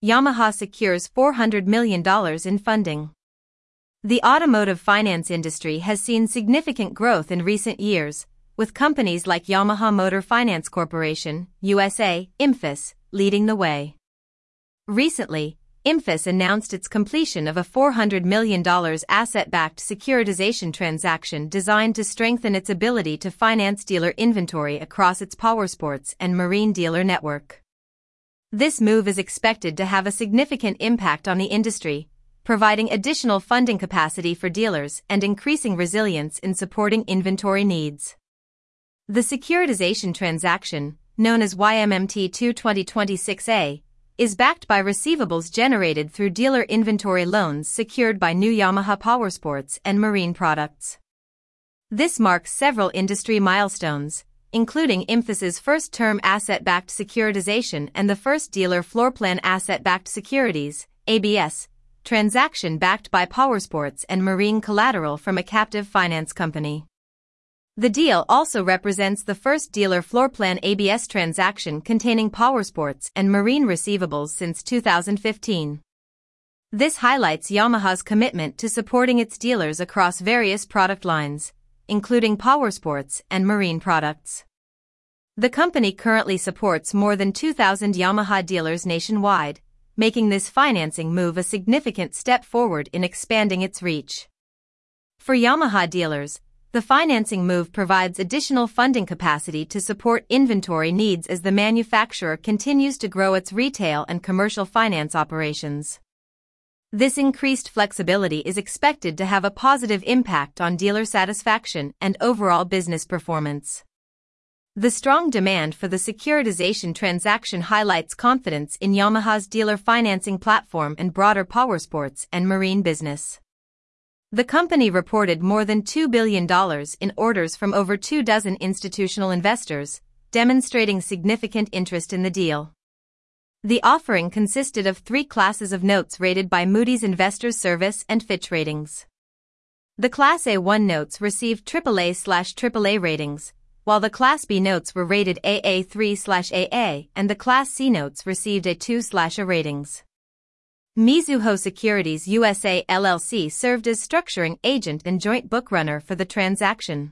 Yamaha secures $400 million in funding. The automotive finance industry has seen significant growth in recent years, with companies like Yamaha Motor Finance Corporation, USA, IMFIS, leading the way. Recently, IMFIS announced its completion of a $400 million asset-backed securitization transaction designed to strengthen its ability to finance dealer inventory across its powersports and marine dealer network. This move is expected to have a significant impact on the industry, providing additional funding capacity for dealers and increasing resilience in supporting inventory needs. The securitization transaction, known as YMMT2 2026A, is backed by receivables generated through dealer inventory loans secured by new Yamaha Powersports and Marine products. This marks several industry milestones, including IMFIS's first-term asset-backed securitization and the first dealer floorplan asset-backed securities, ABS, transaction backed by Powersports and Marine collateral from a captive finance company. The deal also represents the first dealer floorplan ABS transaction containing Powersports and Marine receivables since 2015. This highlights Yamaha's commitment to supporting its dealers across various product lines, including Powersports and Marine products. The company currently supports more than 2,000 Yamaha dealers nationwide, making this financing move a significant step forward in expanding its reach. For Yamaha dealers, the financing move provides additional funding capacity to support inventory needs as the manufacturer continues to grow its retail and commercial finance operations. This increased flexibility is expected to have a positive impact on dealer satisfaction and overall business performance. The strong demand for the securitization transaction highlights confidence in Yamaha's dealer financing platform and broader Powersports and Marine business. The company reported more than $2 billion in orders from over 24 institutional investors, demonstrating significant interest in the deal. The offering consisted of 3 classes of notes rated by Moody's Investors Service and Fitch Ratings. The Class A1 notes received AAA/AAA ratings, while the Class B notes were rated AA3/AA and the Class C notes received A2/A ratings. Mizuho Securities USA LLC served as structuring agent and joint bookrunner for the transaction.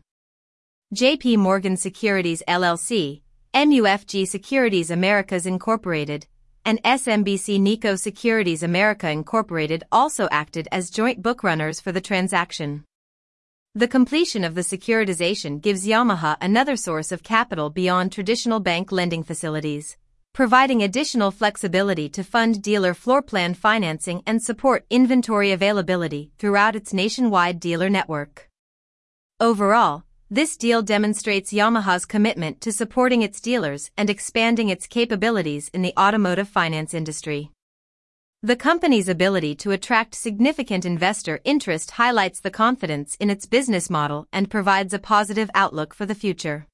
J.P. Morgan Securities LLC, MUFG Securities Americas Incorporated, and SMBC Nikko Securities America Incorporated also acted as joint bookrunners for the transaction. The completion of the securitization gives Yamaha another source of capital beyond traditional bank lending facilities, providing additional flexibility to fund dealer floorplan financing and support inventory availability throughout its nationwide dealer network. Overall, this deal demonstrates Yamaha's commitment to supporting its dealers and expanding its capabilities in the automotive finance industry. The company's ability to attract significant investor interest highlights the confidence in its business model and provides a positive outlook for the future.